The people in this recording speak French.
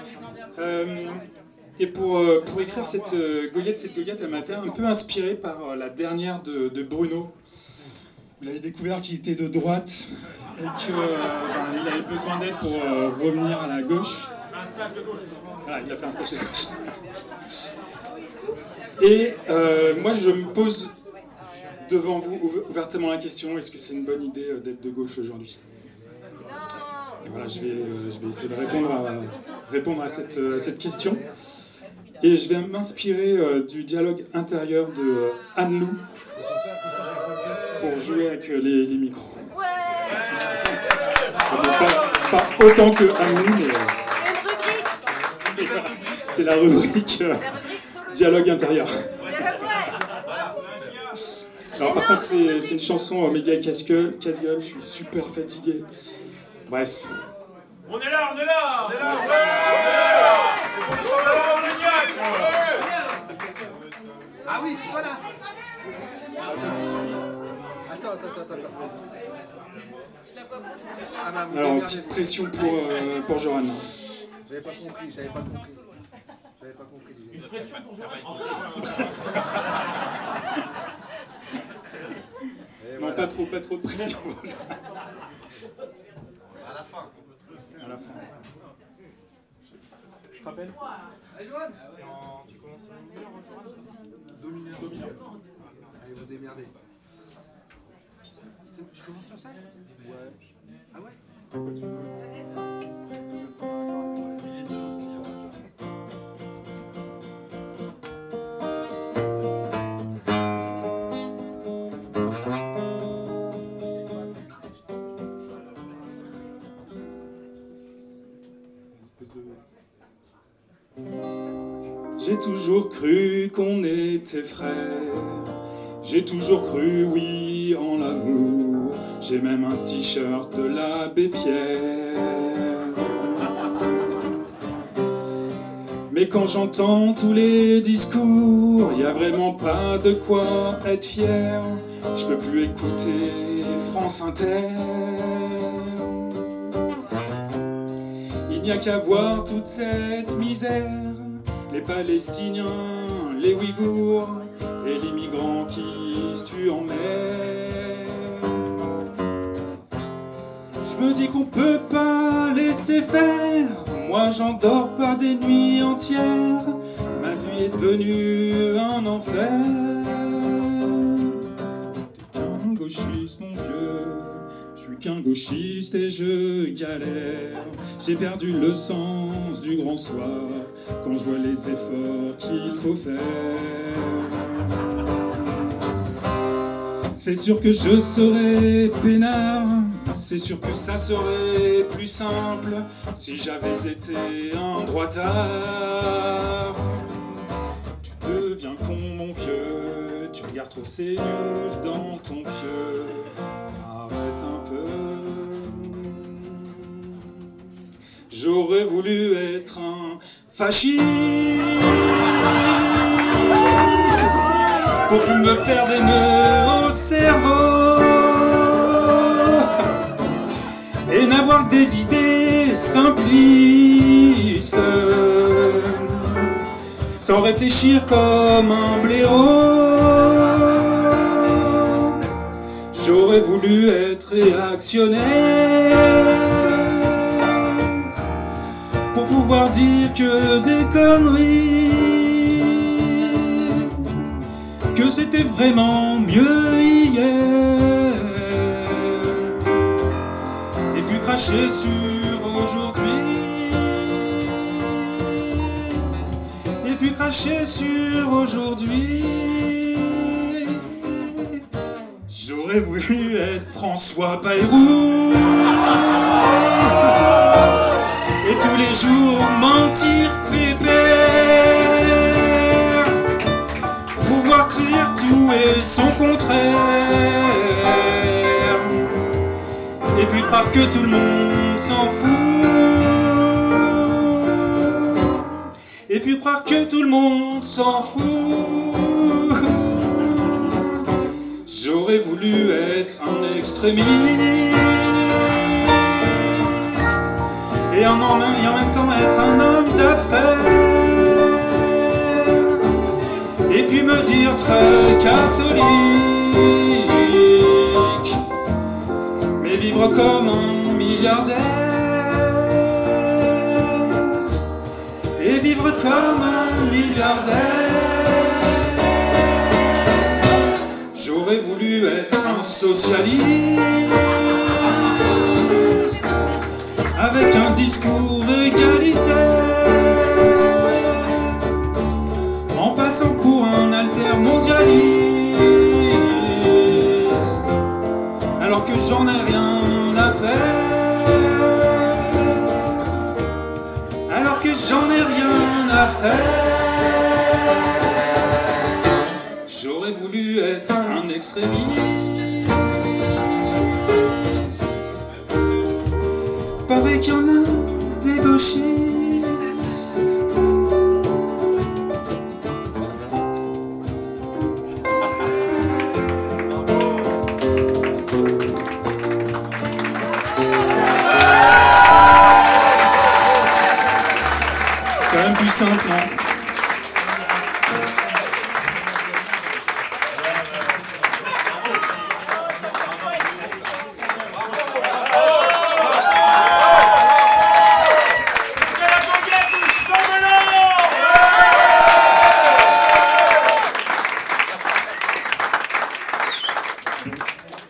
Et pour écrire cette goguette, elle m'a été un peu inspirée par la dernière de Bruno. Il avait découvert qu'il était de droite et qu'il avait besoin d'aide pour revenir à la gauche. Un stage de gauche. Voilà, il a fait un stage de gauche. Et moi, je me pose devant vous ouvertement la question, est-ce que c'est une bonne idée d'être de gauche aujourd'hui ? Et voilà, je vais essayer de répondre à cette question. Et je vais m'inspirer du dialogue intérieur de Anne-Lou pour jouer avec les micros. Pas autant que Anne-Lou, mais c'est la rubrique dialogue intérieur. Alors par contre, c'est une chanson méga casse-gueule, je suis super fatigué. Bref. On est là. Ah oui, c'est toi là. Attends. Alors, petite pression pour Johan. J'avais pas compris. Une pression pour Johan. Non, pas trop de pression. À la fin. Tu te rappelles ? Allez, Johan. Tu commences en Domineur. Allez, vous démerdez. Je commence tout seul ? Ouais. Ah ouais ? J'ai toujours cru qu'on était frères. J'ai toujours cru, oui, en l'amour. J'ai même un t-shirt de l'abbé Pierre. Mais quand j'entends tous les discours, y a vraiment pas de quoi être fier. Je peux plus écouter France Inter. Il n'y a qu'à voir toute cette misère. Les Palestiniens, les Ouïghours et les migrants qui se tuent en mer. Je me dis qu'on peut pas laisser faire. Moi j'endors pas des nuits entières. Ma vie est devenue un enfer. T'es qu'un gauchiste mon vieux. Je suis qu'un gauchiste et je galère. J'ai perdu le sens du grand soir quand je vois les efforts qu'il faut faire. C'est sûr que je serais peinard, c'est sûr que ça serait plus simple si j'avais été un droitard. Tu deviens con mon vieux, tu regardes trop ces news dans ton pieu. Arrête un peu. J'aurais voulu être un fasciste pour plus me faire des nœuds au cerveau et n'avoir que des idées simplistes sans réfléchir comme un blaireau. J'aurais voulu être réactionnaire pour pouvoir dire que des conneries, que c'était vraiment mieux hier, et puis cracher sur aujourd'hui, et puis cracher sur aujourd'hui. J'aurais voulu être François Bayrou et tous les jours mentir pépère, pouvoir dire tout et son contraire, et puis croire que tout le monde s'en fout, et puis croire que tout le monde s'en fout. J'aurais voulu être un extrémiste et en même temps être un homme vivre comme un milliardaire. J'aurais voulu être un socialiste avec un discours égalitaire, en passant pour un altermondialiste, alors que j'en ai rien à faire, alors que j'en ai rien à faire. J'aurais voulu être un extrémiste, paraît qu'il y en a des gauchistes. C'est quand même plus simple, non ?